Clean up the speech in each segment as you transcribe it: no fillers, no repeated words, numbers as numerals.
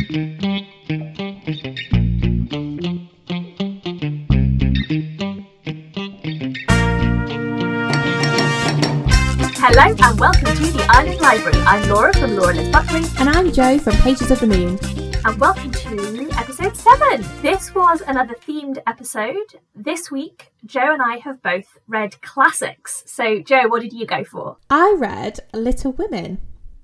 Hello and welcome to the Island Library. I'm Laura from Laura Lives Buckley. And I'm Jo from Pages of the Moon. And welcome to episode 7. This was another themed episode. This week, Jo and I have both read classics. So, Jo, what did you go for? I read Little Women.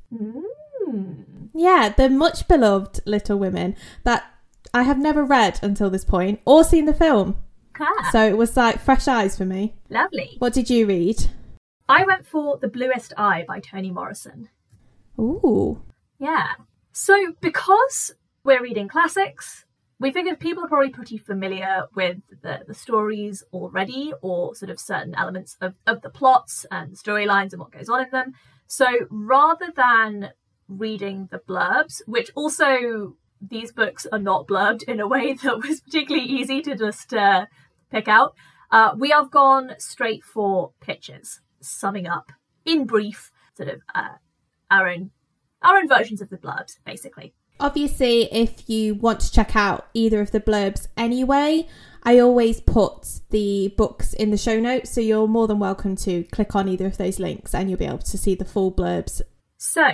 Yeah, the much beloved Little Women that I have never read until this point or seen the film. So it was like fresh eyes for me. Lovely. What did you read? I went for The Bluest Eye by Toni Morrison. Ooh. Yeah. So because we're reading classics, we figured people are probably pretty familiar with the stories already, or sort of certain elements of the plots and storylines and what goes on in them. So rather than reading the blurbs, which also these books are not blurbed in a way that was particularly easy to just pick out, we have gone straight for pitches, summing up in brief sort of our own versions of the blurbs, basically. Obviously, if you want to check out either of the blurbs anyway, I always put the books in the show notes, so you're more than welcome to click on either of those links and you'll be able to see the full blurbs. So,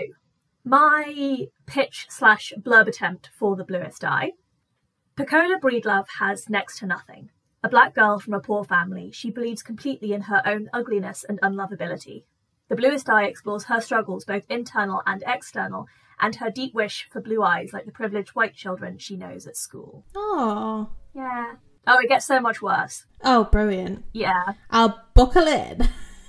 my pitch/blurb attempt for The Bluest Eye. Pecola Breedlove has next to nothing. A black girl from a poor family, she believes completely in her own ugliness and unlovability. The Bluest Eye explores her struggles, both internal and external, and her deep wish for blue eyes like the privileged white children she knows at school. Oh. Yeah. Oh, it gets so much worse. Oh, brilliant. Yeah. I'll buckle in.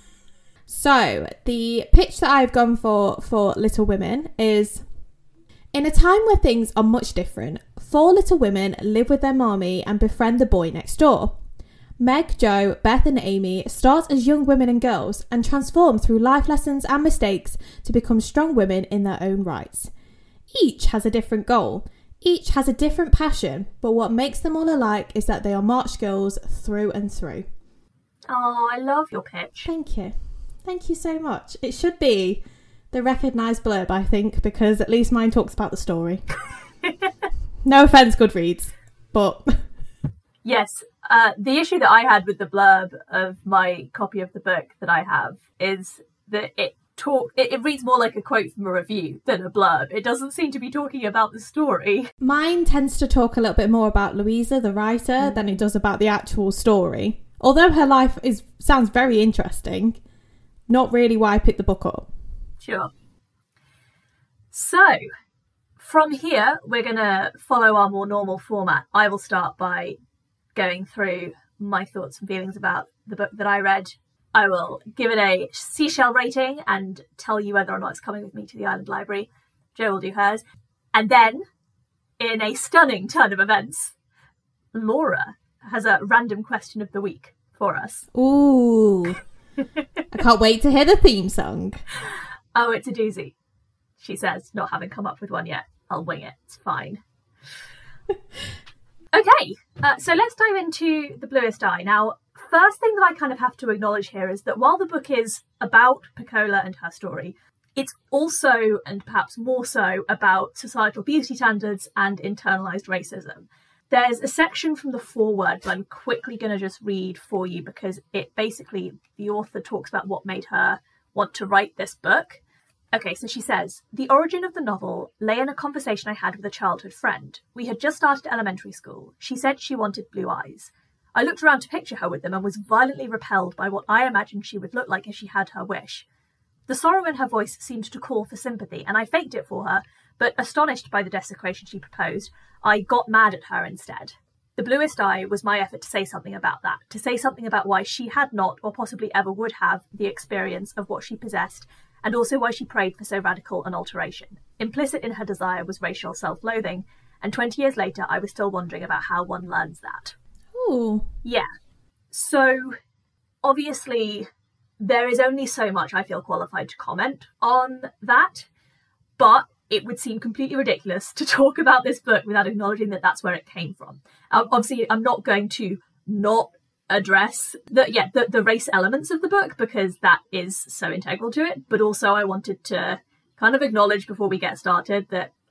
So, the pitch that I've gone for Little Women is... In a time where things are much different, 4 little women live with their mommy and befriend the boy next door. Meg, Jo, Beth and Amy start as young women and girls and transform through life lessons and mistakes to become strong women in their own rights. Each has a different goal. Each has a different passion, but what makes them all alike is that they are March girls through and through. Oh, I love your pitch. Thank you. Thank you so much. It should be the recognised blurb, I think, because at least mine talks about the story. No offence, Goodreads, but... Yes, the issue that I had with the blurb of my copy of the book that I have is that it reads more like a quote from a review than a blurb. It doesn't seem to be talking about the story. Mine tends to talk a little bit more about Louisa, the writer, than it does about the actual story. Although her life sounds very interesting, not really why I picked the book up. Sure. So, from here, we're going to follow our more normal format. I will start by going through my thoughts and feelings about the book that I read. I will give it a seashell rating and tell you whether or not it's coming with me to the Island Library. Jo will do hers. And then, in a stunning turn of events, Laura has a random question of the week for us. Ooh. I can't wait to hear the theme song. Oh, it's a doozy, she says, not having come up with one yet. I'll wing it. It's fine. Okay, so let's dive into The Bluest Eye. Now, first thing that I kind of have to acknowledge here is that while the book is about Pecola and her story, it's also, and perhaps more so, about societal beauty standards and internalised racism. There's a section from the foreword that I'm quickly going to just read for you because it basically, the author talks about what made her want to write this book. Okay, so she says, the origin of the novel lay in a conversation I had with a childhood friend. We had just started elementary school. She said she wanted blue eyes. I looked around to picture her with them and was violently repelled by what I imagined she would look like if she had her wish. The sorrow in her voice seemed to call for sympathy, and I faked it for her, but astonished by the desecration she proposed, I got mad at her instead. The Bluest Eye was my effort to say something about that, to say something about why she had not, or possibly ever would have, the experience of what she possessed, and also why she prayed for so radical an alteration. Implicit in her desire was racial self-loathing, and 20 years later I was still wondering about how one learns that. Ooh. Yeah. So, obviously, there is only so much I feel qualified to comment on that, but it would seem completely ridiculous to talk about this book without acknowledging that that's where it came from. Obviously, I'm not going to not address the race elements of the book because that is so integral to it, but also I wanted to kind of acknowledge before we get started that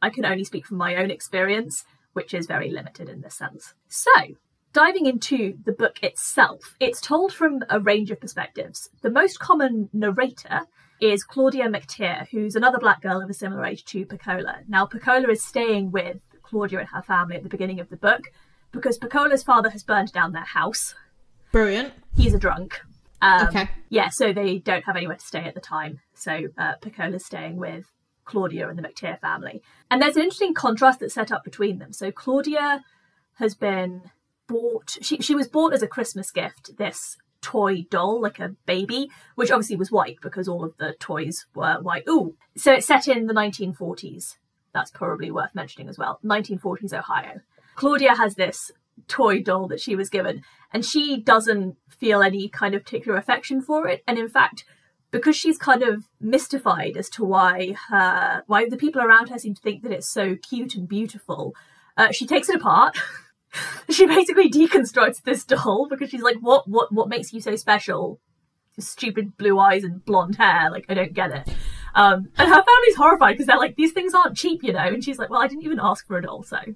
I can only speak from my own experience, which is very limited in this sense. So, diving into the book itself, it's told from a range of perspectives. The most common narrator is Claudia McTeer, who's another black girl of a similar age to Pecola. Now, Pecola is staying with Claudia and her family at the beginning of the book because Pecola's father has burned down their house. Brilliant. He's a drunk. Okay. Yeah, so they don't have anywhere to stay at the time. So Pecola's staying with Claudia and the McTeer family. And there's an interesting contrast that's set up between them. So Claudia has been bought, she was bought as a Christmas gift, this toy doll, like a baby, which obviously was white because all of the toys were white. Ooh, so it's set in the 1940s. That's probably worth mentioning as well. 1940s Ohio. Claudia has this toy doll that she was given, and she doesn't feel any kind of particular affection for it. And in fact, because she's kind of mystified as to why the people around her seem to think that it's so cute and beautiful, she takes it apart. She basically deconstructs this doll because she's like, what makes you so special? Just stupid blue eyes and blonde hair. Like, I don't get it. And her family's horrified because they're like, these things aren't cheap, you know? And she's like, well, I didn't even ask for a doll, so.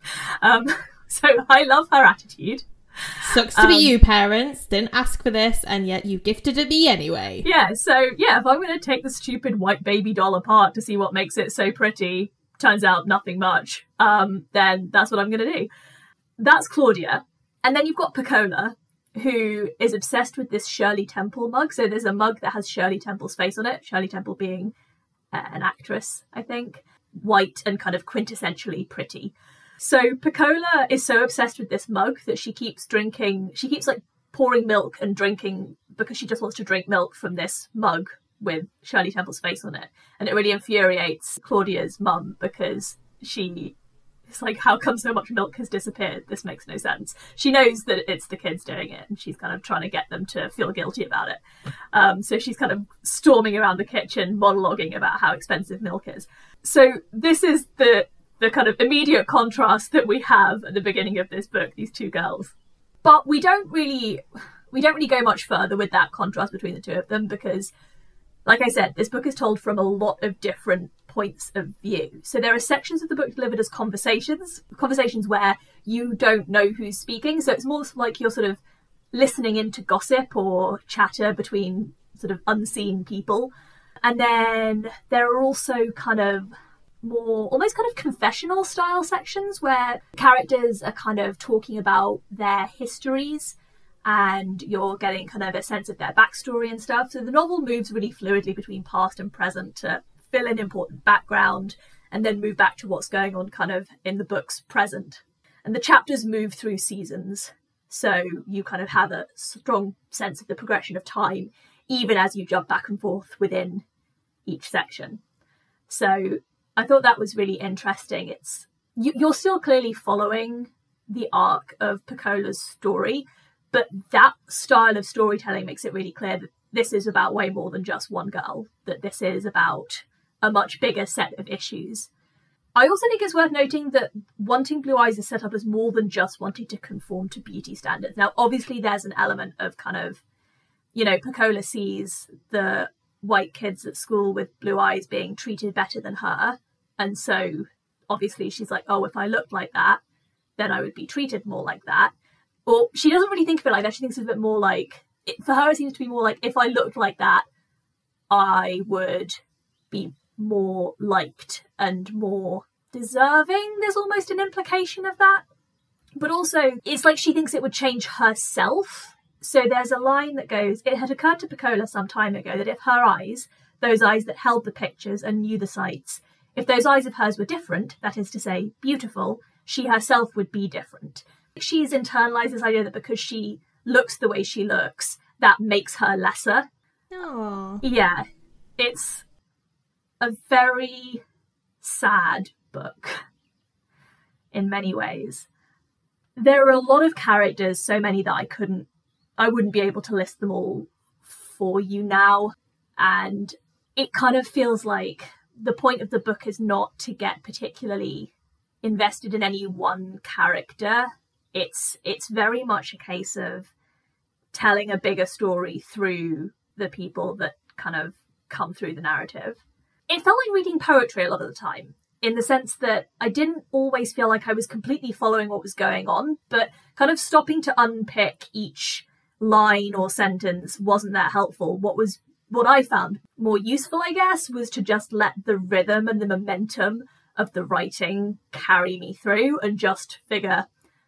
So I love her attitude. Sucks to be you, parents. Didn't ask for this, and yet you gifted it me anyway. Yeah, so, yeah, if I'm going to take the stupid white baby doll apart to see what makes it so pretty, turns out nothing much, then that's what I'm going to do. That's Claudia. And then you've got Pecola, who is obsessed with this Shirley Temple mug. So there's a mug that has Shirley Temple's face on it. Shirley Temple being an actress, I think. White and kind of quintessentially pretty. So Pecola is so obsessed with this mug that she keeps like pouring milk and drinking because she just wants to drink milk from this mug with Shirley Temple's face on it. And it really infuriates Claudia's mum because it's like, how come so much milk has disappeared? This makes no sense. She knows that it's the kids doing it, and she's kind of trying to get them to feel guilty about it. So she's kind of storming around the kitchen, monologuing about how expensive milk is. So this is the kind of immediate contrast that we have at the beginning of this book, these two girls. But we don't really go much further with that contrast between the two of them because, like I said, this book is told from a lot of different points of view. So there are sections of the book delivered as conversations where you don't know who's speaking. So it's more like you're sort of listening into gossip or chatter between sort of unseen people. And then there are also kind of more almost kind of confessional style sections where characters are kind of talking about their histories and you're getting kind of a sense of their backstory and stuff. So the novel moves really fluidly between past and present to fill in important background and then move back to what's going on kind of in the book's present. And the chapters move through seasons, so you kind of have a strong sense of the progression of time even as you jump back and forth within each section. So I thought that was really interesting. You're still clearly following the arc of Pecola's story, but that style of storytelling makes it really clear that this is about way more than just one girl, that this is about a much bigger set of issues. I also think it's worth noting that Wanting Blue Eyes is set up as more than just wanting to conform to beauty standards. Now, obviously, there's an element of kind of, you know, Pecola sees the white kids at school with blue eyes being treated better than her. And so, obviously, she's like, oh, if I looked like that, then I would be treated more like that. Or she doesn't really think of it like that. She thinks of it more like, for her, it seems to be more like, if I looked like that, I would be more liked and more deserving. There's almost an implication of that. But also, it's like she thinks it would change herself. So there's a line that goes, it had occurred to Pecola some time ago that if her eyes, those eyes that held the pictures and knew the sights, if those eyes of hers were different, that is to say, beautiful, she herself would be different. She's internalized this idea that because she looks the way she looks, that makes her lesser. Aww. Yeah, it's a very sad book in many ways. There are a lot of characters, so many that I wouldn't be able to list them all for you now. And it kind of feels like the point of the book is not to get particularly invested in any one character. It's very much a case of telling a bigger story through the people that kind of come through the narrative. It felt like reading poetry a lot of the time. in the sense that I didn't always feel like I was completely following what was going on, but kind of stopping to unpick each line or sentence wasn't that helpful. What I found more useful, I guess, was to just let the rhythm and the momentum of the writing carry me through and just figure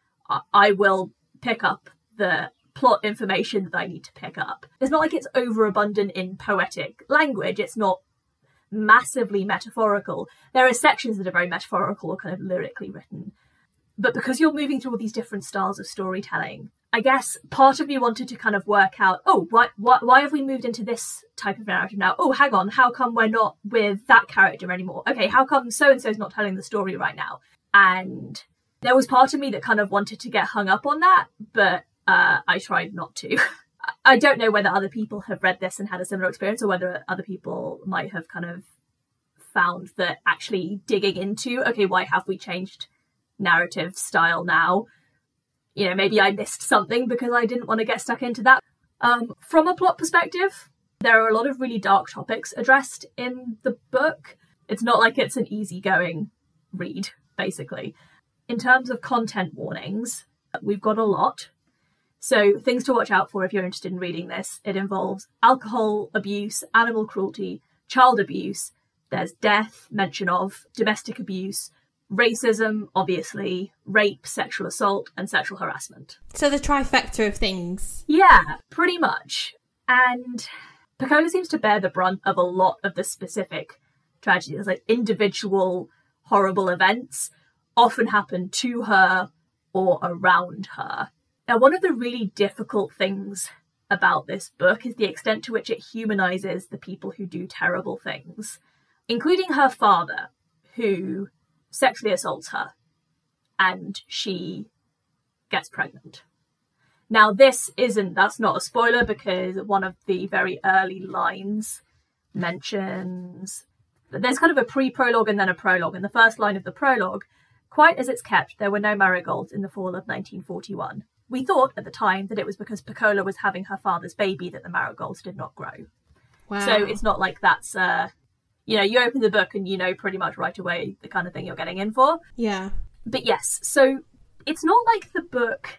I will pick up the plot information that I need to pick up. It's not like it's overabundant in poetic language. It's not massively metaphorical. There are sections that are very metaphorical or kind of lyrically written. But because you're moving through all these different styles of storytelling, I guess part of me wanted to kind of work out, why have we moved into this type of narrative now? Oh, hang on, how come we're not with that character anymore? Okay, how come so-and-so's not telling the story right now? And there was part of me that kind of wanted to get hung up on that, but I tried not to. I don't know whether other people have read this and had a similar experience, or whether other people might have kind of found that actually digging into, okay, why have we changed narrative style now? You know, maybe I missed something because I didn't want to get stuck into that. From a plot perspective, there are a lot of really dark topics addressed in the book. It's not like it's an easygoing read, basically. In terms of content warnings, we've got a lot. So things to watch out for if you're interested in reading this. It involves alcohol abuse, animal cruelty, child abuse. There's death, mention of domestic abuse, racism, obviously, rape, sexual assault, and sexual harassment. So the trifecta of things. Yeah, pretty much. And Pecola seems to bear the brunt of a lot of the specific tragedies. Like, individual horrible events often happen to her or around her. Now, one of the really difficult things about this book is the extent to which it humanizes the people who do terrible things, including her father, who sexually assaults her, and she gets pregnant. Now, that's not a spoiler, because one of the very early lines mentions that there's kind of a pre-prologue and then a prologue. And the first line of the prologue, "Quite as it's kept, there were no marigolds in the fall of 1941. We thought at the time that it was because Pecola was having her father's baby that the marigolds did not grow." Wow. So it's not like that's you open the book and you know pretty much right away the kind of thing you're getting in for. Yeah. But yes, so it's not like the book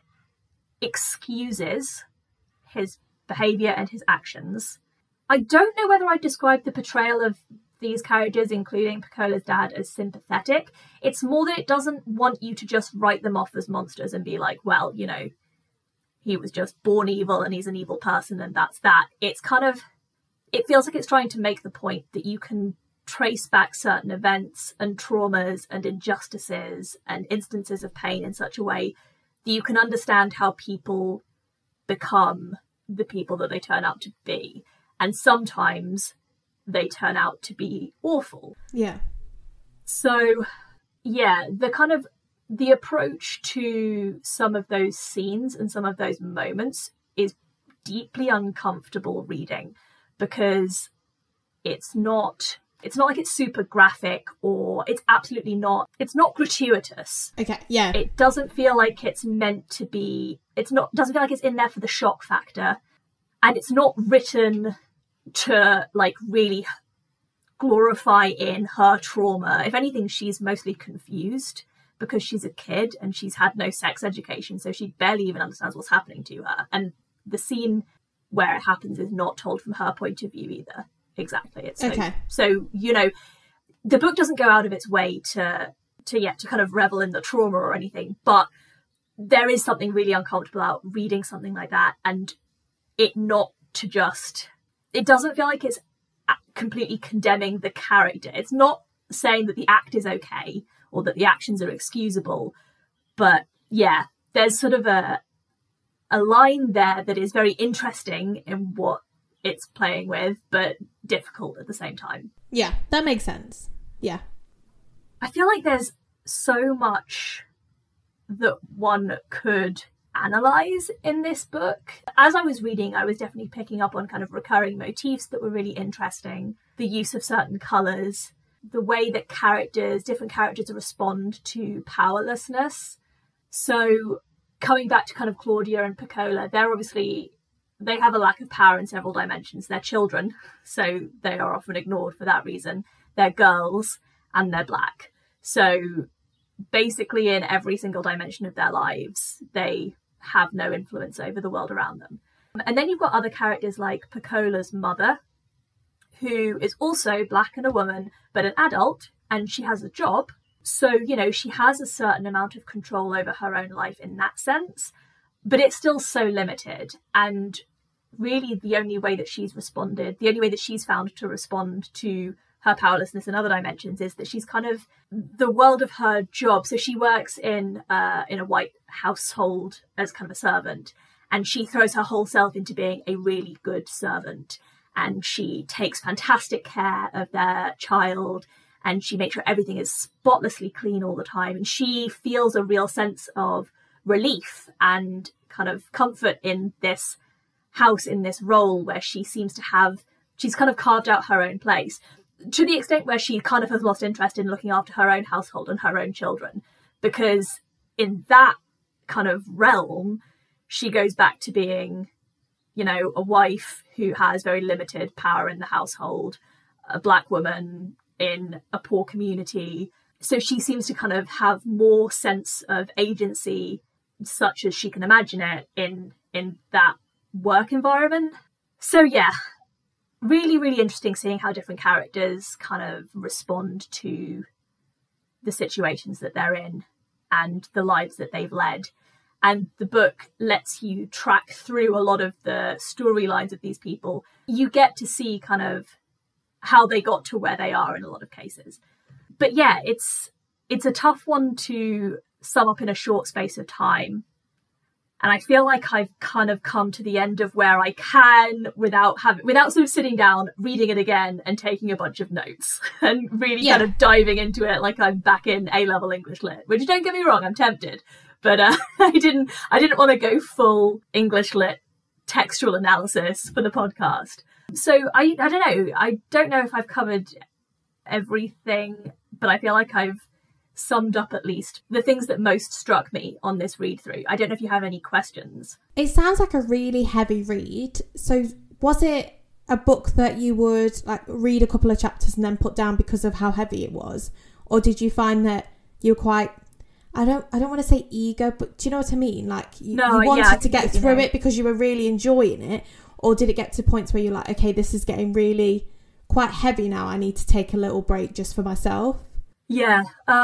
excuses his behaviour and his actions. I don't know whether I'd describe the portrayal of these characters, including Pecola's dad, as sympathetic. It's more that it doesn't want you to just write them off as monsters and be like, well, you know, he was just born evil and he's an evil person and that's that. It's kind of, it feels like it's trying to make the point that you can trace back certain events and traumas and injustices and instances of pain in such a way that you can understand how people become the people that they turn out to be. And sometimes they turn out to be awful. Yeah. So, yeah, the approach to some of those scenes and some of those moments is deeply uncomfortable reading, because it's not like it's super graphic, or it's not gratuitous. Okay, yeah. It doesn't feel like it's meant to be, doesn't feel like it's in there for the shock factor, and it's not written to like really glorify in her trauma. If anything, she's mostly confused because she's a kid and she's had no sex education, so she barely even understands what's happening to her. And the scene where it happens is not told from her point of view either. Exactly. It's okay. So, you know, the book doesn't go out of its way to kind of revel in the trauma or anything, but there is something really uncomfortable about reading something like that, and it doesn't feel like it's completely condemning the character. It's not saying that the act is okay or that the actions are excusable, but yeah, there's sort of a line there that is very interesting in what it's playing with, but difficult at the same time. Yeah, that makes sense. Yeah. I feel like there's so much that one could analyze in this book. As I was reading, I was definitely picking up on kind of recurring motifs that were really interesting. The use of certain colours, the way that different characters respond to powerlessness. So coming back to kind of Claudia and Pecola, they have a lack of power in several dimensions. They're children, so they are often ignored for that reason. They're girls and they're black. So basically in every single dimension of their lives, they have no influence over the world around them. And then you've got other characters like Pecola's mother, who is also black and a woman, but an adult, and she has a job. So, you know, she has a certain amount of control over her own life in that sense, but it's still so limited. And really the only way that she's responded, the only way that she's found to respond to her powerlessness in other dimensions is that she's kind of the world of her job. So she works in a white household as kind of a servant, and she throws her whole self into being a really good servant. And she takes fantastic care of their child, and she makes sure everything is spotlessly clean all the time. And she feels a real sense of relief and kind of comfort in this house, in this role where she seems to have, she's kind of carved out her own place, to the extent where she kind of has lost interest in looking after her own household and her own children, because in that kind of realm, she goes back to being, you know, a wife who has very limited power in the household, a black woman in a poor community. So she seems to kind of have more sense of agency, such as she can imagine it, in that work environment. So yeah, really, really interesting seeing how different characters kind of respond to the situations that they're in and the lives that they've led. And the book lets you track through a lot of the storylines of these people. You get to see kind of how they got to where they are in a lot of cases. But yeah, it's a tough one to sum up in a short space of time. And I feel like I've kind of come to the end of where I can without sort of sitting down, reading it again and taking a bunch of notes and really kind of diving into it like I'm back in A-level English lit, which, don't get me wrong, I'm tempted. But I didn't want to go full English lit textual analysis for the podcast. So I don't know. I don't know if I've covered everything, but I feel like I've summed up at least the things that most struck me on this read through. I don't know if you have any questions. It sounds like a really heavy read. So was it a book that you would like read a couple of chapters and then put down because of how heavy it was? Or did you find that you were quite, I don't want to say eager, but do you know what I mean? Like you wanted to get through it because you were really enjoying it? Or did it get to points where you're like, okay, this is getting really quite heavy now, I need to take a little break just for myself? Yeah,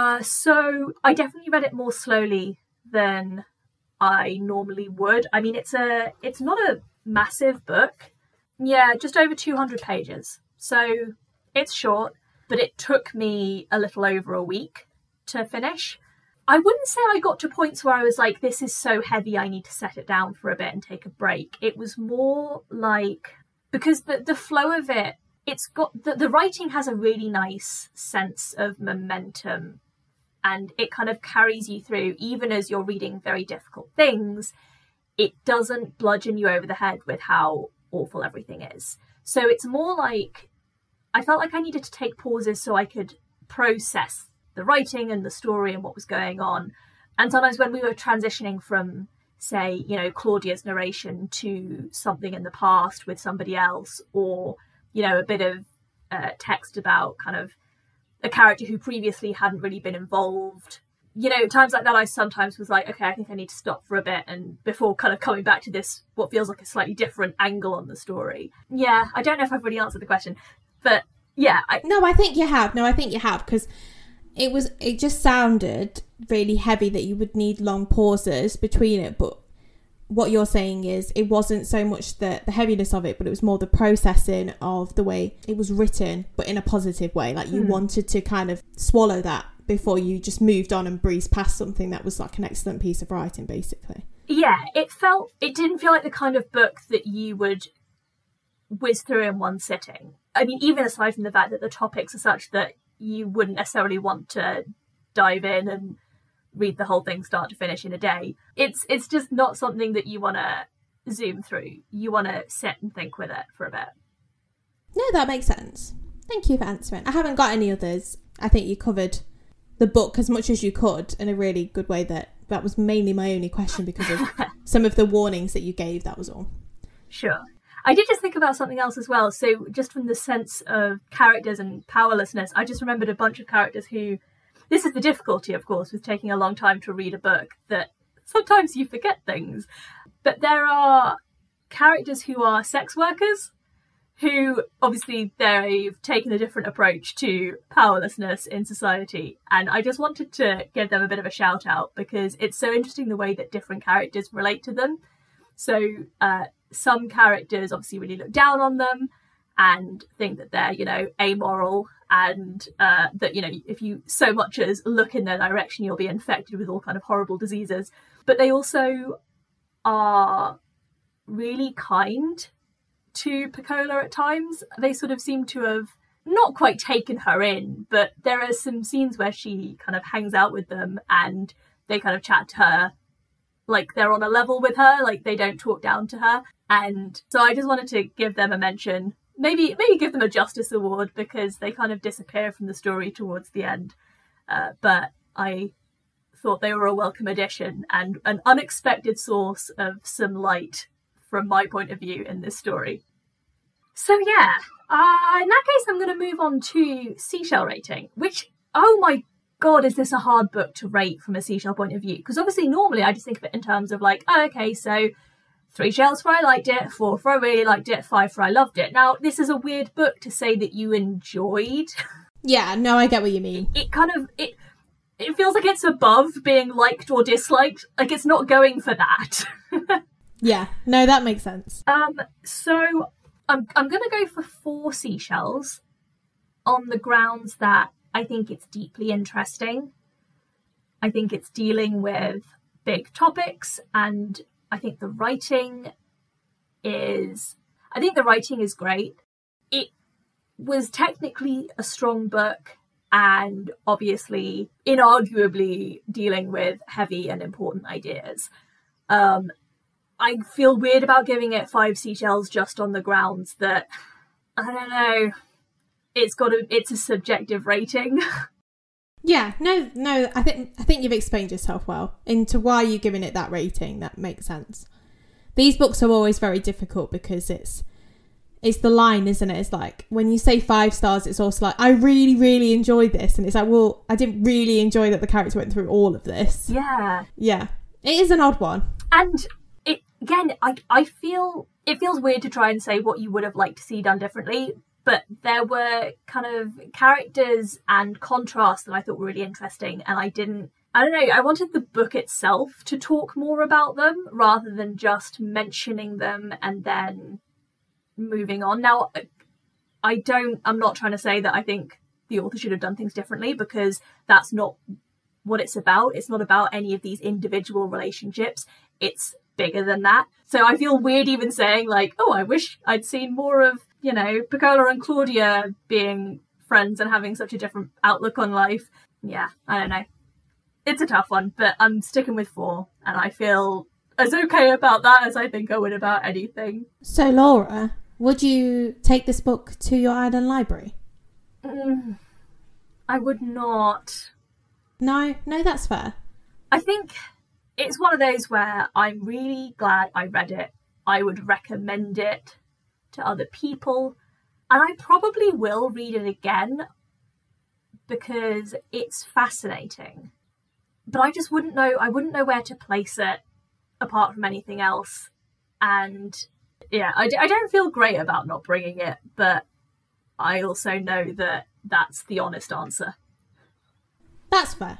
so I definitely read it more slowly than I normally would. I mean, it's not a massive book. Yeah, just over 200 pages. So it's short, but it took me a little over a week to finish. I wouldn't say I got to points where I was like, this is so heavy, I need to set it down for a bit and take a break. It was more like, because the flow of it, it's got the writing has a really nice sense of momentum, and it kind of carries you through even as you're reading very difficult things. It doesn't bludgeon you over the head with how awful everything is. So it's more like I felt like I needed to take pauses so I could process the writing and the story and what was going on. And sometimes when we were transitioning from, say, you know, Claudia's narration to something in the past with somebody else, or you know, a bit of text about kind of a character who previously hadn't really been involved. You know, times like that, I sometimes was like, okay, I think I need to stop for a bit, and before kind of coming back to this, what feels like a slightly different angle on the story. Yeah, I don't know if I've really answered the question, but yeah. I think you have, because it just sounded really heavy that you would need long pauses between it, but what you're saying is it wasn't so much the heaviness of it, but it was more the processing of the way it was written, but in a positive way. Like you wanted to kind of swallow that before you just moved on and breezed past something that was like an excellent piece of writing, basically. Yeah, it didn't feel like the kind of book that you would whiz through in one sitting. I mean, even aside from the fact that the topics are such that you wouldn't necessarily want to dive in and read the whole thing start to finish in a day. It's just not something that you want to zoom through. You want to sit and think with it for a bit. No, that makes sense. Thank you for answering. I haven't got any others. I think you covered the book as much as you could in a really good way. That was mainly my only question because of some of the warnings that you gave, that was all. Sure. I did just think about something else as well. So just from the sense of characters and powerlessness, I just remembered a bunch of characters who this is the difficulty, of course, with taking a long time to read a book, that sometimes you forget things. But there are characters who are sex workers, who obviously they've taken a different approach to powerlessness in society. And I just wanted to give them a bit of a shout out because it's so interesting the way that different characters relate to them. So some characters obviously really look down on them and think that they're, you know, amoral, and that, you know, if you so much as look in their direction, you'll be infected with all kind of horrible diseases. But they also are really kind to Pecola at times. They sort of seem to have not quite taken her in, but there are some scenes where she kind of hangs out with them and they kind of chat to her like they're on a level with her, like they don't talk down to her. And so I just wanted to give them a mention, maybe give them a Justice Award, because they kind of disappear from the story towards the end. But I thought they were a welcome addition and an unexpected source of some light from my point of view in this story. So yeah, in that case, I'm going to move on to Seashell rating, which, oh my God, is this a hard book to rate from a Seashell point of view? Because obviously normally I just think of it in terms of like, oh, okay, so 3 shells for I liked it, 4 for I really liked it, 5 for I loved it. Now, this is a weird book to say that you enjoyed. Yeah, no, I get what you mean. It kind of, it feels like it's above being liked or disliked. Like, it's not going for that. Yeah, no, that makes sense. So I'm going to go for 4 seashells on the grounds that I think it's deeply interesting. I think it's dealing with big topics, and I think the writing is great. It was technically a strong book and obviously inarguably dealing with heavy and important ideas. I feel weird about giving it 5 seashells just on the grounds that, I don't know, it's a subjective rating. Yeah, no, I think you've explained yourself well into why you're giving it that rating. That makes sense. These books are always very difficult because it's the line, isn't it? It's like when you say 5 stars, it's also like, I really, really enjoyed this, and it's like, well, I didn't really enjoy that the character went through all of this. Yeah, it is an odd one, and I feel it feels weird to try and say what you would have liked to see done differently. But there were kind of characters and contrasts that I thought were really interesting. And I don't know, I wanted the book itself to talk more about them rather than just mentioning them and then moving on. Now, I'm not trying to say that I think the author should have done things differently, because that's not what it's about. It's not about any of these individual relationships. It's bigger than that. So I feel weird even saying like, oh, I wish I'd seen more of, you know, Pecola and Claudia being friends and having such a different outlook on life. Yeah, I don't know. It's a tough one, but I'm sticking with 4, and I feel as okay about that as I think I would about anything. So, Laura, would you take this book to your island library? I would not. No, that's fair. I think it's one of those where I'm really glad I read it. I would recommend it to other people, and I probably will read it again because it's fascinating, but I wouldn't know where to place it apart from anything else. And yeah, I don't feel great about not bringing it, but I also know that that's the honest answer. That's fair.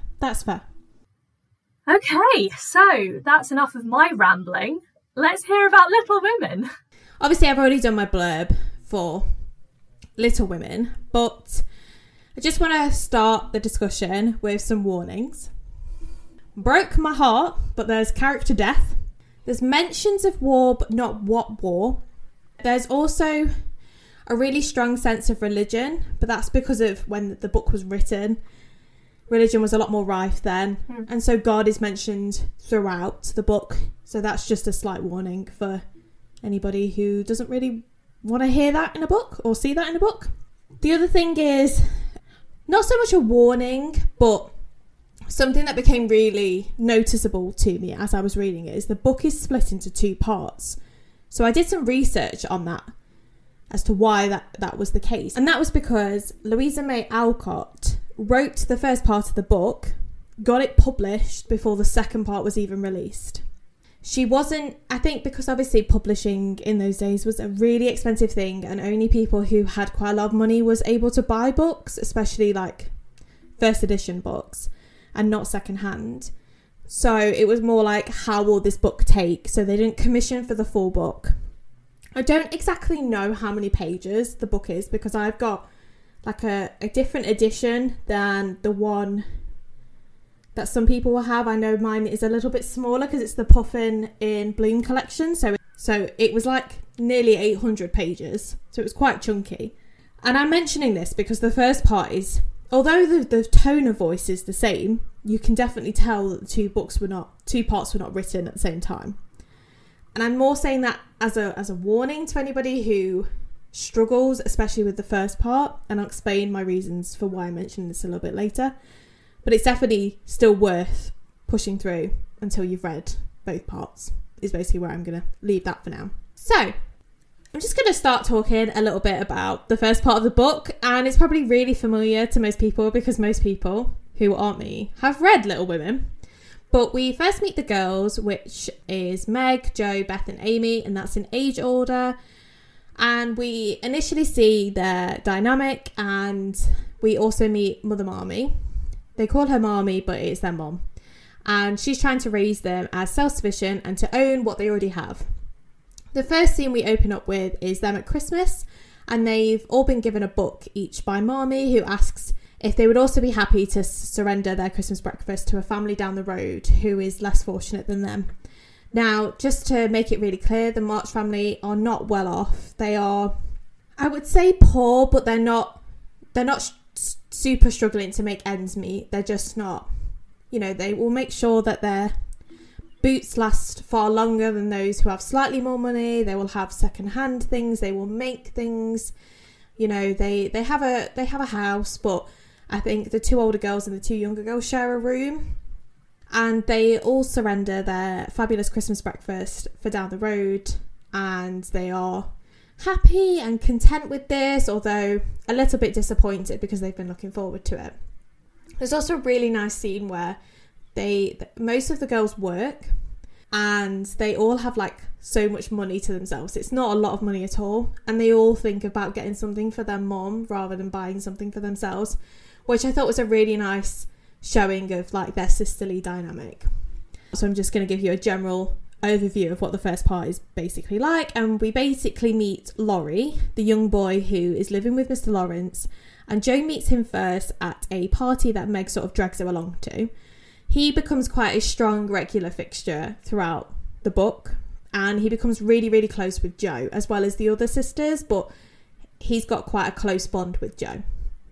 Okay, so that's enough of my rambling. Let's hear about Little Women. Obviously, I've already done my blurb for Little Women, but I just want to start the discussion with some warnings. Broke my heart, but there's character death. There's mentions of war, but not what war. There's also a really strong sense of religion, but that's because of when the book was written. Religion was a lot more rife then, and so God is mentioned throughout the book. So that's just a slight warning for anybody who doesn't really want to hear that in a book or see that in a book. The other thing is not so much a warning, but something that became really noticeable to me as I was reading it is the book is split into 2 parts. So I did some research on that as to why that was the case. And that was because Louisa May Alcott wrote the first part of the book, got it published before the second part was even released. She wasn't, I think because obviously publishing in those days was a really expensive thing, and only people who had quite a lot of money was able to buy books, especially like first edition books and not second hand. So it was more like, how will this book take? So they didn't commission for the full book. I don't exactly know how many pages the book is, because I've got like a different edition than the one that some people will have. I know mine is a little bit smaller because it's the Puffin in Bloom collection. So it was like nearly 800 pages. So it was quite chunky. And I'm mentioning this because the first part is, although the tone of voice is the same, you can definitely tell that the two parts were not written at the same time. And I'm more saying that as a warning to anybody who struggles, especially with the first part. And I'll explain my reasons for why I mentioned this a little bit later. But it's definitely still worth pushing through until you've read both parts, is basically where I'm going to leave that for now. So, I'm just going to start talking a little bit about the first part of the book, and it's probably really familiar to most people because most people, who aren't me, have read Little Women. But we first meet the girls, which is Meg, Jo, Beth and Amy, and that's in age order. And we initially see their dynamic, and we also meet Mother Marmee. They call her Marmee, but it's their mom. And she's trying to raise them as self-sufficient and to own what they already have. The first scene we open up with is them at Christmas, and they've all been given a book each by Marmee, who asks if they would also be happy to surrender their Christmas breakfast to a family down the road who is less fortunate than them. Now, just to make it really clear, the March family are not well off. They are, I would say, poor, but they're not super struggling to make ends meet. They're just not, they will make sure that their boots last far longer than those who have slightly more money. They will have second-hand things. They will make things. They have a house, but I think the two older girls and the two younger girls share a room. And they all surrender their fabulous Christmas breakfast for down the road, and they are happy and content with this, although a little bit disappointed because they've been looking forward to it. There's also a really nice scene where most of the girls work, and they all have like so much money to themselves. It's not a lot of money at all, and they all think about getting something for their mom rather than buying something for themselves, which I thought was a really nice showing of like their sisterly dynamic. So I'm just going to give you a general overview of what the first part is basically like, and we basically meet Laurie, the young boy who is living with Mr. Lawrence, and Jo meets him first at a party that Meg sort of drags her along to. He becomes quite a strong regular fixture throughout the book, and he becomes really, really close with Jo as well as the other sisters, but he's got quite a close bond with Jo.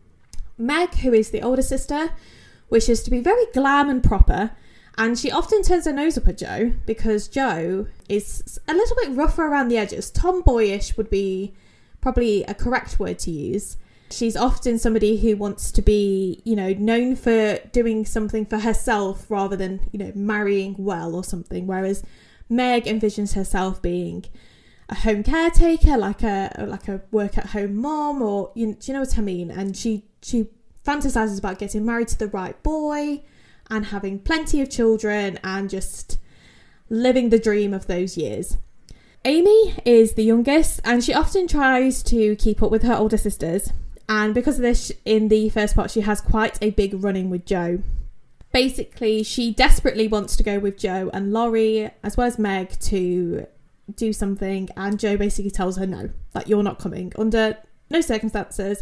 Meg, who is the older sister, wishes to be very glam and proper, and she often turns her nose up at Jo because Jo is a little bit rougher around the edges. Tomboyish would be probably a correct word to use. She's often somebody who wants to be, known for doing something for herself rather than, marrying well or something, whereas Meg envisions herself being a home caretaker, like a work-at-home mom, or do you know what I mean? And she fantasizes about getting married to the right boy and having plenty of children and just living the dream of those years. Amy is the youngest, and she often tries to keep up with her older sisters, and because of this, in the first part, she has quite a big run-in with Jo. Basically, she desperately wants to go with Jo and Laurie, as well as Meg, to do something, and Jo basically tells her no, that you're not coming under no circumstances,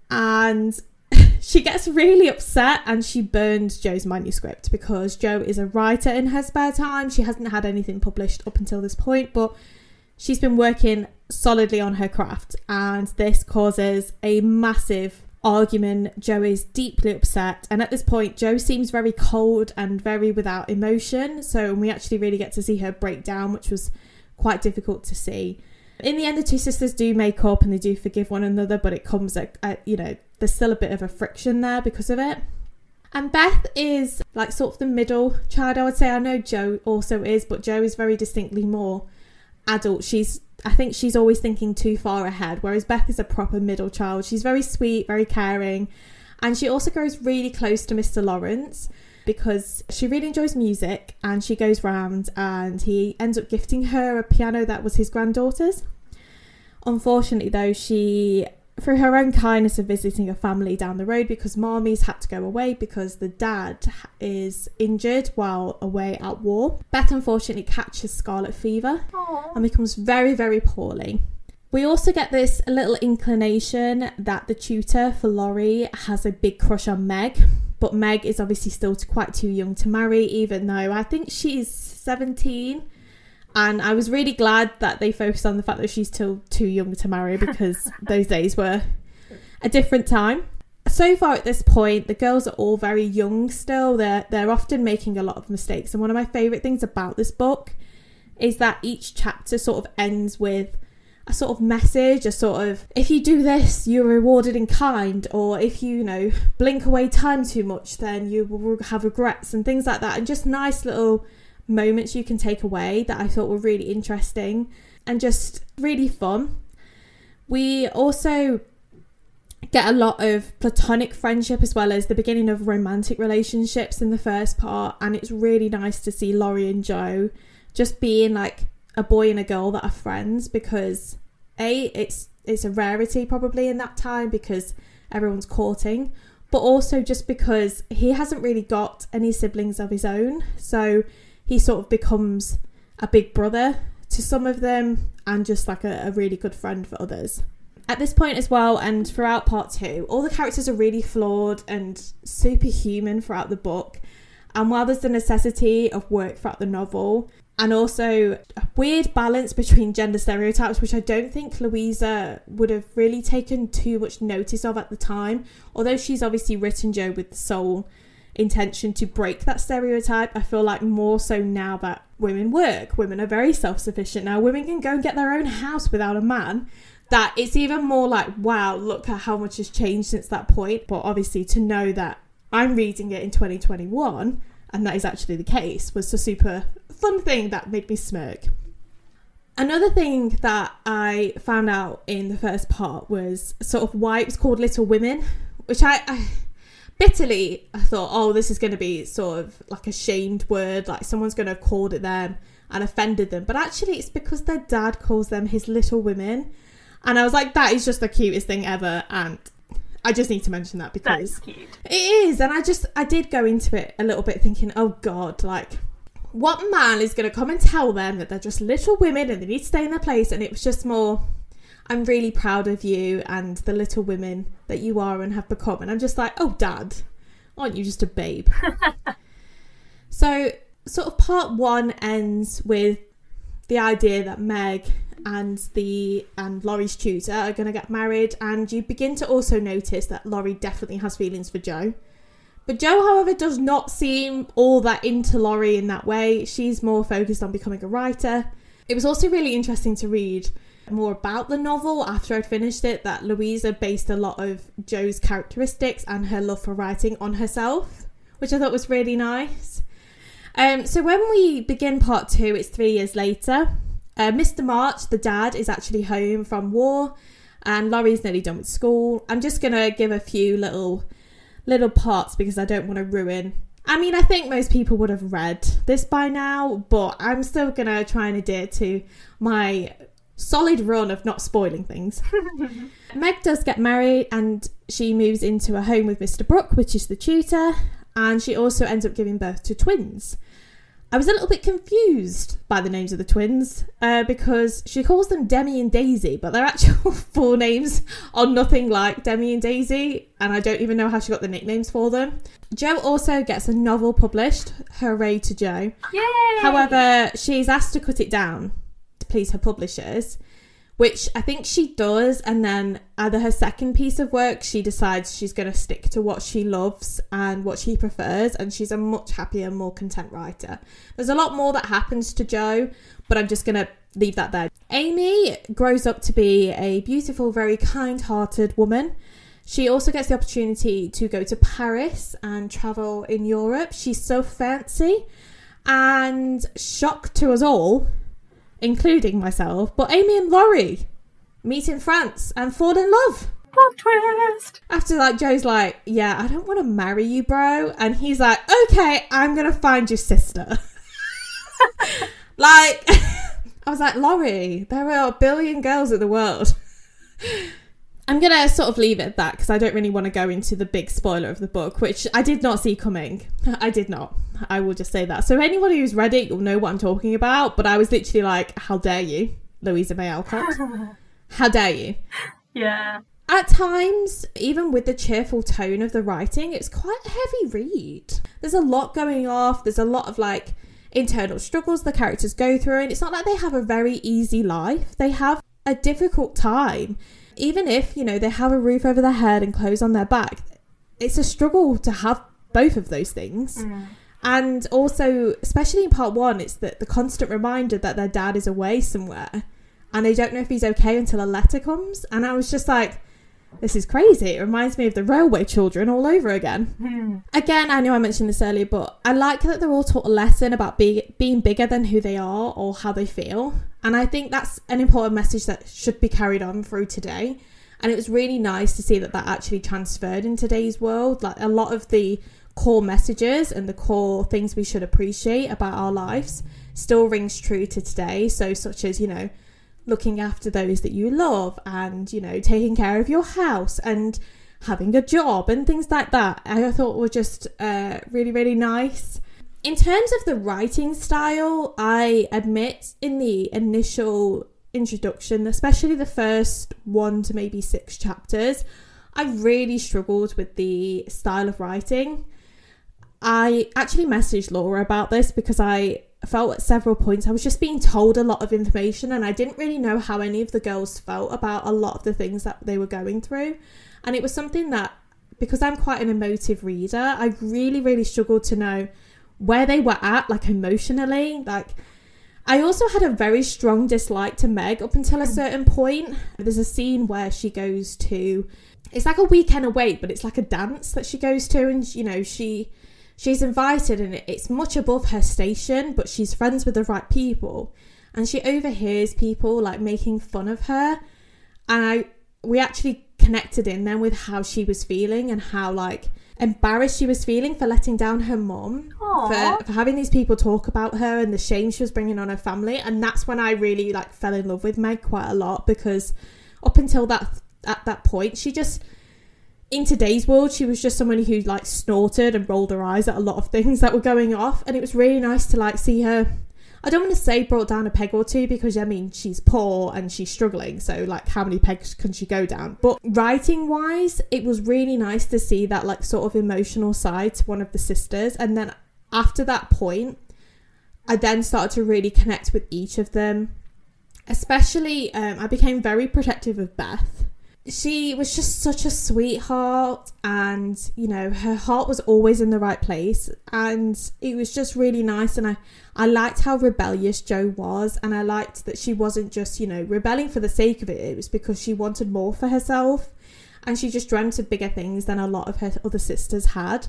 and she gets really upset and she burns Jo's manuscript because Jo is a writer in her spare time. She hasn't had anything published up until this point, but she's been working solidly on her craft, and this causes a massive argument. Jo is deeply upset, and at this point Jo seems very cold and very without emotion, so we actually really get to see her break down, which was quite difficult to see. In the end, the two sisters do make up and they do forgive one another, but it comes at there's still a bit of a friction there because of it. And Beth is like sort of the middle child, I would say. I know Jo also is, but Jo is very distinctly more adult. I think she's always thinking too far ahead, whereas Beth is a proper middle child. She's very sweet, very caring, And she also grows really close to Mr. Lawrence because she really enjoys music, and she goes round and he ends up gifting her a piano that was his granddaughter's. Unfortunately, though, she, through her own kindness of visiting a family down the road, because Marmy's had to go away because the dad is injured while away at war, Beth unfortunately catches scarlet fever and becomes very, very poorly. We also get this little inclination that the tutor for Laurie has a big crush on Meg, but Meg is obviously still quite too young to marry, even though I think she's 17. And I was really glad that they focused on the fact that she's still too young to marry, because those days were a different time. So far at this point, the girls are all very young still. They're often making a lot of mistakes. And one of my favourite things about this book is that each chapter sort of ends with a sort of message, a sort of, if you do this, you're rewarded in kind, or if you blink away time too much, then you will have regrets and things like that. And just nice little moments you can take away that I thought were really interesting and just really fun. We also get a lot of platonic friendship as well as the beginning of romantic relationships in the first part, and it's really nice to see Laurie and Joe just being like a boy and a girl that are friends, because it's a rarity probably in that time because everyone's courting, but also just because he hasn't really got any siblings of his own, so he sort of becomes a big brother to some of them and just like a really good friend for others. At this point as well, and throughout part 2, all the characters are really flawed and superhuman throughout the book. And while there's the necessity of work throughout the novel, and also a weird balance between gender stereotypes, which I don't think Louisa would have really taken too much notice of at the time, although she's obviously written Jo with the sole intention to break that stereotype. I feel like more so now that women work, women are very self-sufficient now, women can go and get their own house without a man, that it's even more like, wow, look at how much has changed since that point. But obviously to know that I'm reading it in 2021 and that is actually the case was a super fun thing that made me smirk. Another thing that I found out in the first part was sort of why it was called Little Women, which I bitterly, I thought, oh, this is going to be sort of like a shamed word, like someone's going to have called it them and offended them. But actually, it's because their dad calls them his little women. And I was like, that is just the cutest thing ever. And I just need to mention that because that's cute. It is. And I did go into it a little bit thinking, oh God, like what man is going to come and tell them that they're just little women and they need to stay in their place? And it was just more, I'm really proud of you and the little women that you are and have become. And I'm just like, oh, Dad, aren't you just a babe? So sort of part 1 ends with the idea that Meg and Laurie's tutor are going to get married. And you begin to also notice that Laurie definitely has feelings for Jo. But Jo, however, does not seem all that into Laurie in that way. She's more focused on becoming a writer. It was also really interesting to read more about the novel after I'd finished it, that Louisa based a lot of Jo's characteristics and her love for writing on herself, which I thought was really nice. So when we begin part 2, it's 3 years later. Mr. March, the dad, is actually home from war and Laurie's nearly done with school. I'm just going to give a few little parts because I don't want to ruin. I mean, I think most people would have read this by now, but I'm still going to try and adhere to my solid run of not spoiling things. Meg does get married and she moves into a home with Mr. Brooke, which is the tutor, and she also ends up giving birth to twins. I was a little bit confused by the names of the twins because she calls them Demi and Daisy, but their actual full names are nothing like Demi and Daisy, and I don't even know how she got the nicknames for them. Jo also gets a novel published, hooray to Jo. Yay! However, she's asked to cut it down to please her publishers, which I think she does, and then either her second piece of work, she decides she's going to stick to what she loves and what she prefers, and she's a much happier, more content writer. There's a lot more that happens to Jo, but I'm just going to leave that there. Amy grows up to be a beautiful, very kind-hearted woman. She also gets the opportunity to go to Paris and travel in Europe. She's so fancy, and shock to us all, including myself, but Amy and Laurie meet in France and fall in love. plot twist. After, like, Joe's like, yeah, I don't want to marry you, bro. And he's like, okay, I'm going to find your sister. Like, I was like, Laurie, there are a billion girls in the world. I'm going to sort of leave it at that because I don't really want to go into the big spoiler of the book, which I did not see coming. I did not. I will just say that. So anyone who's read it, you'll know what I'm talking about. But I was literally like, how dare you, Louisa May Alcott? How dare you? Yeah. At times, even with the cheerful tone of the writing, it's quite a heavy read. There's a lot going off. There's a lot of, like, internal struggles the characters go through. And it's not like they have a very easy life. They have a difficult time. Even if, you know, they have a roof over their head and clothes on their back, it's a struggle to have both of those things. And also, especially in part one, it's the constant reminder that their dad is away somewhere and they don't know if he's okay until a letter comes. And I was just like, this is crazy. It reminds me of the Railway Children all over again. Again, I know I mentioned this earlier, but I like that they're all taught a lesson about being bigger than who they are or how they feel. And I think that's an important message that should be carried on through today. And it was really nice to see that actually transferred in today's world. Like, a lot of the core messages and the core things we should appreciate about our lives still rings true to today. So such as, you know, looking after those that you love and, you know, taking care of your house and having a job and things like that. I thought were just really, really nice. In terms of the writing style, I admit in the initial introduction, especially the first 1 to maybe 6 chapters, I really struggled with the style of writing. I actually messaged Laura about this because I felt at several points I was just being told a lot of information and I didn't really know how any of the girls felt about a lot of the things that they were going through. And it was something that, because I'm quite an emotive reader, I really, really struggled to know where they were at, like, emotionally. Like, I also had a very strong dislike to Meg up until a certain point. There's a scene where she goes to, it's like a weekend away, but it's like a dance that she goes to, and, you know, she's invited and it's much above her station, but she's friends with the right people, and she overhears people, like, making fun of her, and we actually connected in then with how she was feeling and how, like, embarrassed she was feeling for letting down her mum, for having these people talk about her and the shame she was bringing on her family. And that's when I really, like, fell in love with Meg quite a lot, because up until at that point, she just, in today's world, she was just somebody who, like, snorted and rolled her eyes at a lot of things that were going off. And it was really nice to, like, see her, I don't want to say brought down a peg or two, because, I mean, she's poor and she's struggling, so, like, how many pegs can she go down? But writing wise, it was really nice to see that, like, sort of emotional side to one of the sisters. And then after that point, I then started to really connect with each of them. Especially, I became very protective of Beth. She was just such a sweetheart, and, you know, her heart was always in the right place, and it was just really nice. And I liked how rebellious Jo was, and I liked that she wasn't just, you know, rebelling for the sake of it. It was because she wanted more for herself, and she just dreamt of bigger things than a lot of her other sisters had.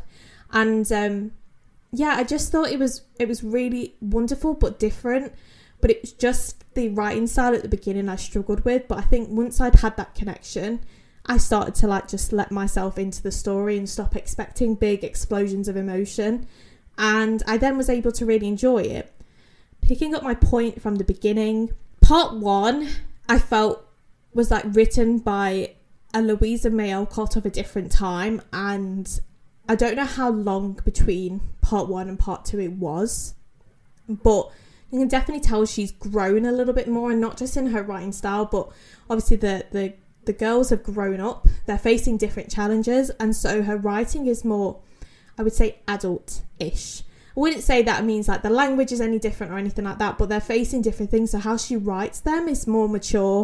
And yeah, I just thought it was really wonderful but different. But it was just the writing style at the beginning I struggled with. But I think once I'd had that connection, I started to, like, just let myself into the story and stop expecting big explosions of emotion. And I then was able to really enjoy it. Picking up my point from the beginning, part 1, I felt was, like, written by a Louisa May Alcott of a different time. And I don't know how long between part 1 and part 2 it was. But you can definitely tell she's grown a little bit more, and not just in her writing style, but obviously the girls have grown up. They're facing different challenges, and so her writing is more, I would say, adult-ish. I wouldn't say that means, like, the language is any different or anything like that, but they're facing different things, so how she writes them is more mature.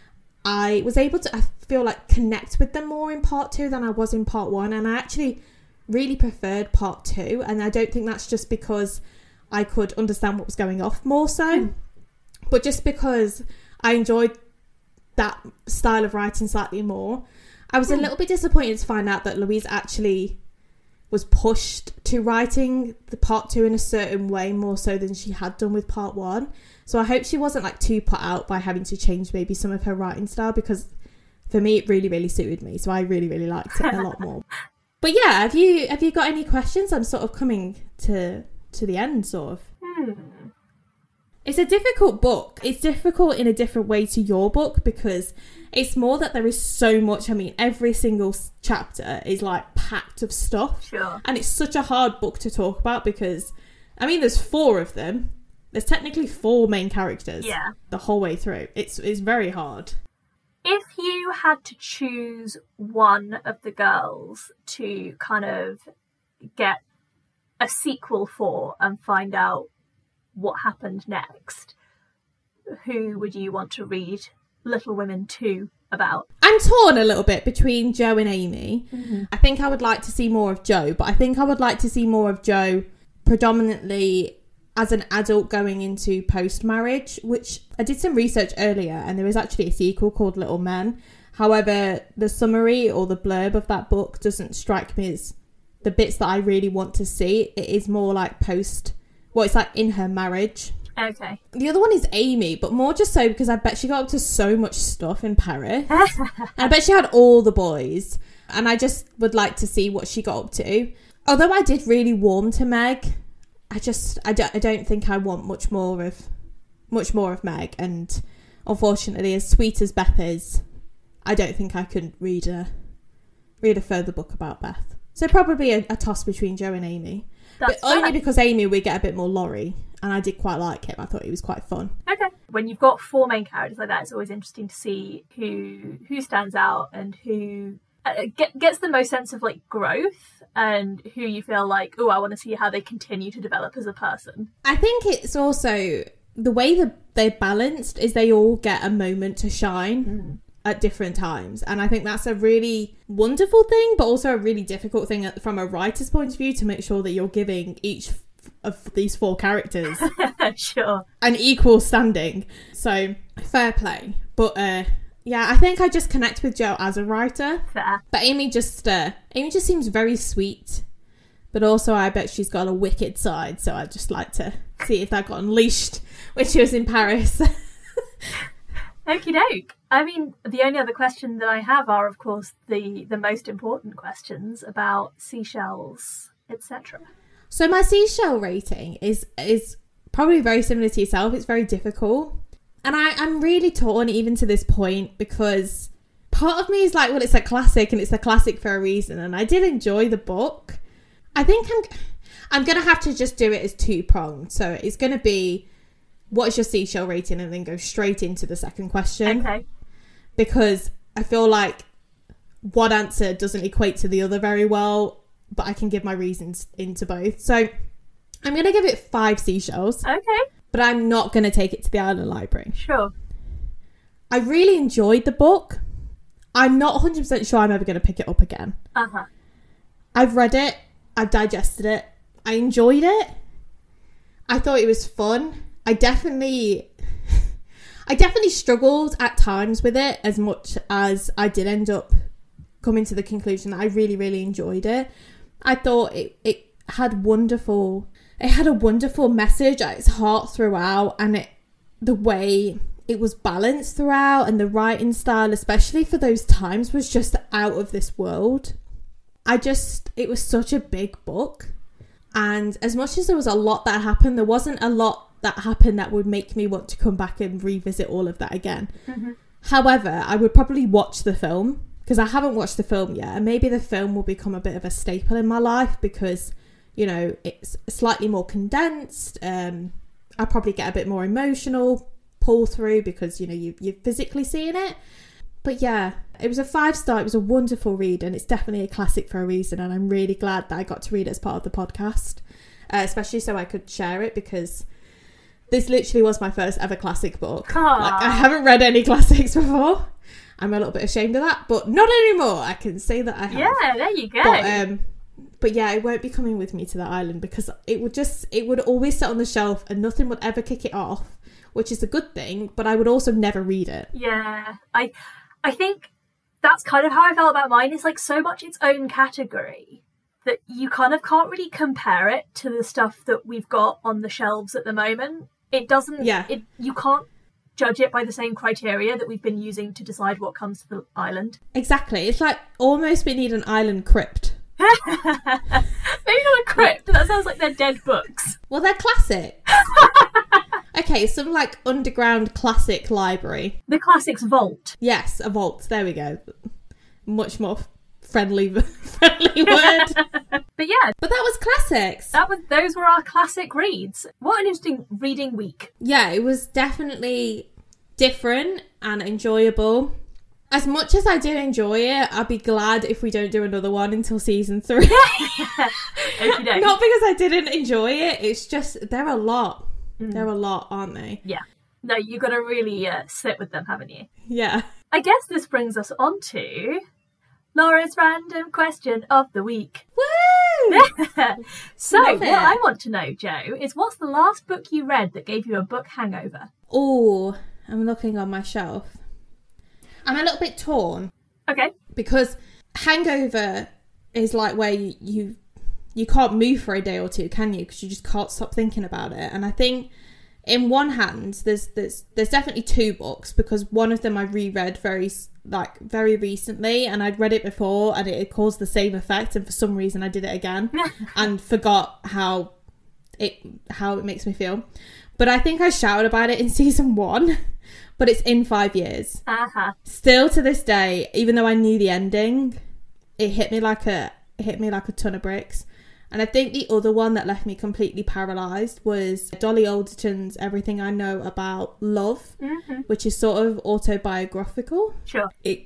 I was able to, I feel like, connect with them more in part 2 than I was in part 1, and I actually really preferred part 2, and I don't think that's just because I could understand what was going off more so, but just because I enjoyed that style of writing slightly more. I was a little bit disappointed to find out that Louise actually was pushed to writing the part 2 in a certain way more so than she had done with part 1. So I hope she wasn't, like, too put out by having to change maybe some of her writing style, because for me, it really, really suited me. So I really, really liked it a lot more. But yeah, have you got any questions? I'm sort of coming to the end, sort of. It's a difficult book. It's difficult in a different way to your book because it's more that there is so much. I mean, every single chapter is like packed of stuff. Sure. And it's such a hard book to talk about because, I mean, there's 4 of them. There's technically 4 main characters the whole way through. It's very hard. If you had to choose one of the girls to kind of get a sequel for and find out what happened next, who would you want to read Little Women 2 about? I'm torn a little bit between Jo and Amy. I think I would like to see more of Jo, but I think I would like to see more of Jo predominantly as an adult going into post-marriage, which I did some research earlier and there is actually a sequel called Little Men. However, the summary or the blurb of that book doesn't strike me as the bits that I really want to see. It is more like it's like in her marriage. Okay. The other one is Amy, but more just so because I bet she got up to so much stuff in Paris. I bet she had all the boys. And I just would like to see what she got up to. Although I did really warm to Meg, I don't think I want much more of Meg. And unfortunately, as sweet as Beth is, I don't think I could read a further book about Beth. So probably a toss between Jo and Amy. But only because Amy we get a bit more Laurie, and I did quite like him. I thought he was quite fun. Okay. When you've got 4 main characters like that, it's always interesting to see who stands out and who gets the most sense of like growth, and who you feel like, oh, I want to see how they continue to develop as a person. I think it's also the way that they're balanced is they all get a moment to shine at different times, and I think that's a really wonderful thing, but also a really difficult thing from a writer's point of view, to make sure that you're giving each of these 4 characters sure an equal standing. So fair play. But yeah, I think I just connect with Jo as a writer. Fair. But Amy just seems very sweet, but also I bet she's got a wicked side, so I'd just like to see if that got unleashed when she was in Paris. Okie doke. I mean, the only other question that I have are, of course, the most important questions about seashells, etc. So my seashell rating is probably very similar to yourself. It's very difficult. And I'm really torn even to this point, because part of me is like, well, it's a classic and it's a classic for a reason. And I did enjoy the book. I think I'm going to have to just do it as 2-pronged. So it's going to be, what is your seashell rating? And then go straight into the second question. Okay. Because I feel like one answer doesn't equate to the other very well, but I can give my reasons into both. So I'm going to give it 5 seashells. Okay. But I'm not going to take it to the Island Library. Sure. I really enjoyed the book. I'm not 100% sure I'm ever going to pick it up again. Uh-huh. I've read it. I've digested it. I enjoyed it. I thought it was fun. I definitely struggled at times with it, as much as I did end up coming to the conclusion that I really, really enjoyed it. I thought it had a wonderful message at its heart throughout, and the way it was balanced throughout, and the writing style, especially for those times, was just out of this world. It was such a big book, and as much as there was a lot that happened, there wasn't a lot that happened that would make me want to come back and revisit all of that again. Mm-hmm. However, I would probably watch the film, because I haven't watched the film yet, and maybe the film will become a bit of a staple in my life, because, you know, it's slightly more condensed. I'll probably get a bit more emotional pull through, because, you know, you're physically seeing it. But yeah, it was a 5-star. It was a wonderful read, and it's definitely a classic for a reason, and I'm really glad that I got to read it as part of the podcast, especially so I could share it, because this literally was my first ever classic book. Like, I haven't read any classics before. I'm a little bit ashamed of that, but not anymore. I can say that I have. Yeah, there you go. But yeah, it won't be coming with me to that island, because it would always sit on the shelf and nothing would ever kick it off, which is a good thing, but I would also never read it. Yeah, I think that's kind of how I felt about mine. It's like so much its own category that you kind of can't really compare it to the stuff that we've got on the shelves at the moment. It doesn't, you can't judge it by the same criteria that we've been using to decide what comes to the island. Exactly. It's like almost we need an island crypt. Maybe not a crypt. That sounds like they're dead books. Well, they're classic. Okay, some like underground classic library. The classics vault. Yes, a vault. There we go. Much more friendly word. But yeah. But that was classics. Those were our classic reads. What an interesting reading week. Yeah, it was definitely different and enjoyable. As much as I did enjoy it, I'd be glad if we don't do another one until season 3. Okey-doke. Not because I didn't enjoy it, it's just they're a lot. They're a lot, aren't they? Yeah. No, you've got to really sit with them, haven't you? Yeah. I guess this brings us on to Laura's random question of the week. Woo! So, Love what it. I want to know, Jo, is what's the last book you read that gave you a book hangover? Oh, I'm looking on my shelf. I'm a little bit torn Okay. because hangover is like where you can't move for a day or two, can you? Because you just can't stop thinking about it. And I think in one hand, there's definitely 2 books, because one of them I reread very recently, and I'd read it before and it caused the same effect, and for some reason I did it again and forgot how it makes me feel. But I think I shouted about it in season 1, but it's In 5 Years. Uh-huh. Still to this day, even though I knew the ending, it hit me like a ton of bricks. And I think the other one that left me completely paralysed was Dolly Alderton's Everything I Know About Love, which is sort of autobiographical. Sure.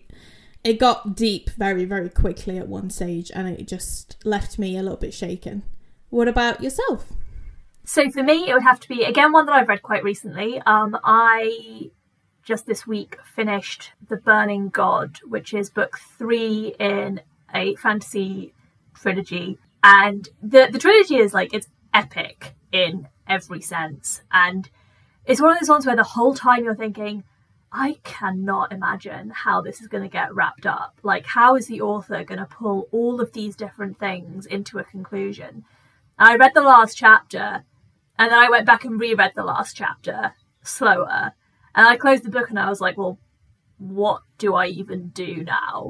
It got deep very, very quickly at one stage, and it just left me a little bit shaken. What about yourself? So for me, it would have to be, again, one that I've read quite recently. I just this week finished The Burning God, which is book 3 in a fantasy trilogy. And the trilogy is like, it's epic in every sense. And it's one of those ones where the whole time you're thinking, I cannot imagine how this is going to get wrapped up. Like, how is the author going to pull all of these different things into a conclusion? And I read the last chapter, and then I went back and reread the last chapter slower. And I closed the book and I was like, well, what do I even do now?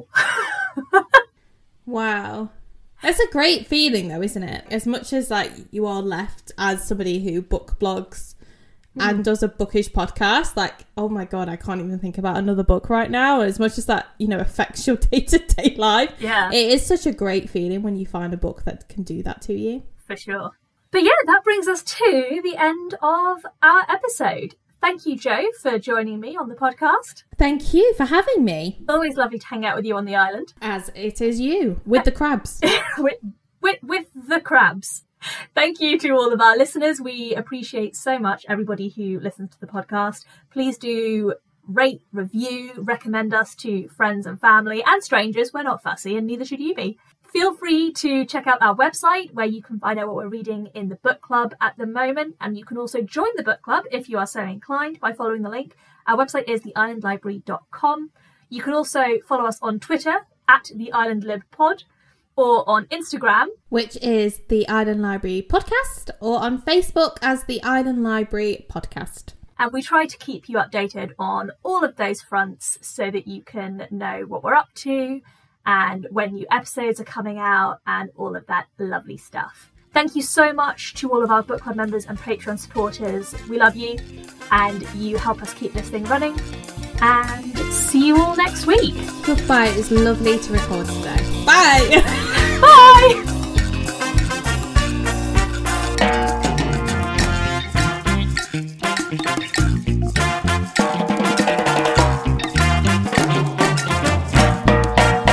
Wow. That's a great feeling though, isn't it? As much as like you are left as somebody who book blogs and does a bookish podcast, like, oh my God, I can't even think about another book right now. As much as that, affects your day-to-day life. Yeah. It is such a great feeling when you find a book that can do that to you. For sure. But yeah, that brings us to the end of our episode. Thank you, Jo, for joining me on the podcast. Thank you for having me. Always lovely to hang out with you on the island. As it is you, with the crabs. with the crabs. Thank you to all of our listeners. We appreciate so much everybody who listens to the podcast. Please do rate, review, recommend us to friends and family and strangers. We're not fussy, and neither should you be. Feel free to check out our website where you can find out what we're reading in the book club at the moment. And you can also join the book club if you are so inclined by following the link. Our website is theislandlibrary.com. You can also follow us on Twitter at theislandlibpod, or on Instagram, which is the Island Library Podcast, or on Facebook as the Island Library Podcast. And we try to keep you updated on all of those fronts so that you can know what we're up to and when new episodes are coming out and all of that lovely stuff. Thank you so much to all of our book club members and Patreon supporters. We love you, and you help us keep this thing running. And see you all next week. Goodbye. It was lovely to record today. Bye. Bye.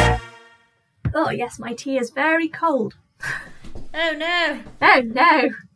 Oh yes, my tea is very cold. Oh no. Oh no.